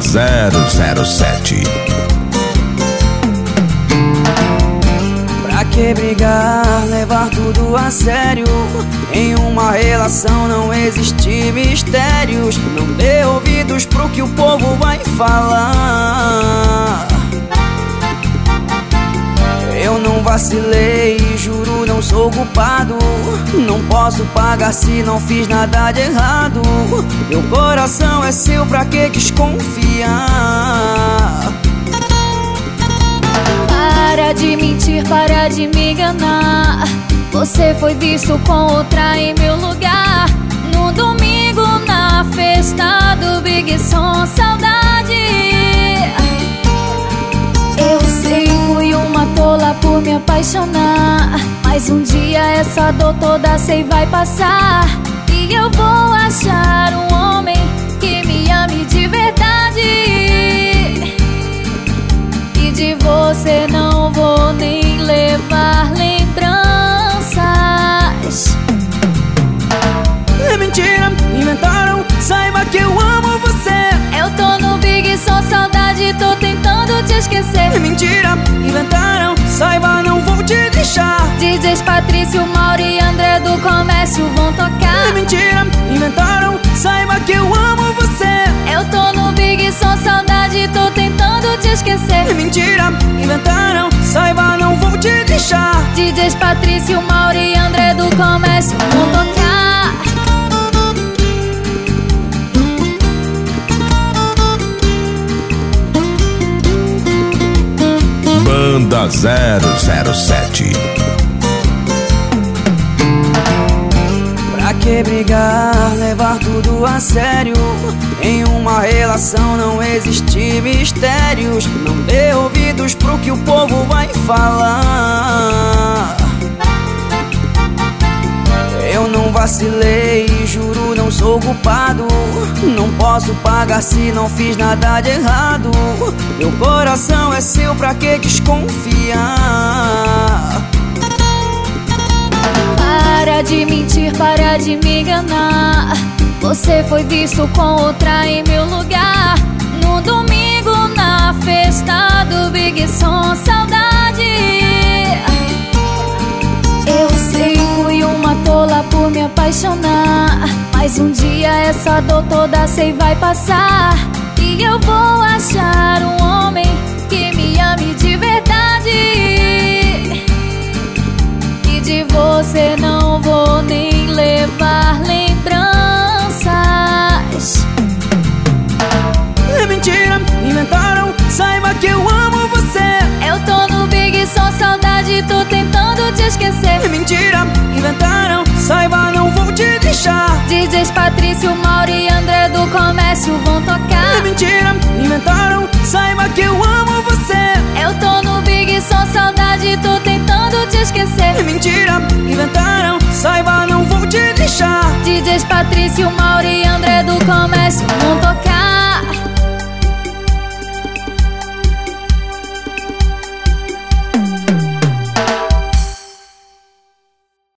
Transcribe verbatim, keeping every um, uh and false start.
zero zero sete. Pra que brigar, levar tudo a sério? Em uma relação não existe mistérios. Não dê ouvidos pro que o povo vai falar. Eu não vacilei, juro, não sou culpado. Não posso pagar se não fiz nada de errado. Meu coração é seu, pra que desconfiar? Para de mentir, para de me enganar. Você foi visto com outra em meu lugar. No domingo na festa do Big Som, saudade. Eu sei, fui uma tola por me apaixonar, mas um dia essa dor toda sei vai passar. E eu vou achar um homem que me ame de verdade. E de você não vou nem levar lembranças. É mentira, inventaram, saiba que eu amo você. Eu tô no Big Som, saudade, tô tentando te esquecer. É mentira, inventaram, saiba, não vou te deixar. D Js Patrício, Mauro e André do Comércio vão tocar. É mentira, inventaram, saiba que eu amo você. Eu tô no Big Som, saudade, tô tentando te esquecer. É mentira, inventaram, saiba, não vou te deixar. D Js Patrício, Mauro e André do Comércio vão tocar. Banda zero zero sete. Pra que brigar, levar tudo a sério? Em uma relação não existe mistérios. Não dê ouvidos pro que o povo vai falar. Eu não vacilei, juro, não sou culpado. Não posso pagar se não fiz nada de errado. Meu coração é seu, pra que desconfiar? Para de mentir, para de me enganar. Você foi visto com outra em meu lugar. No domingo na festa do Big Som, saudade. Eu sei, fui uma tola por me apaixonar, mas um dia essa dor toda sei vai passar. E eu vou achar um homem que me ame de verdade. E de você não vou nem levar lembranças. É mentira, inventaram, saiba que eu amo você. Eu tô no Big Som, saudade, tô tentando te esquecer. É mentira, inventaram, saiba, não vou te deixar. D Js Patrício, Mauro e André do Comércio vão tocar. É mentira, inventaram, saiba que eu amo você. Eu tô no Big Som, saudade, tô tentando te esquecer. É mentira, inventaram, saiba, não vou te deixar. D Js Patrício, Mauro e André do Comércio vão tocar.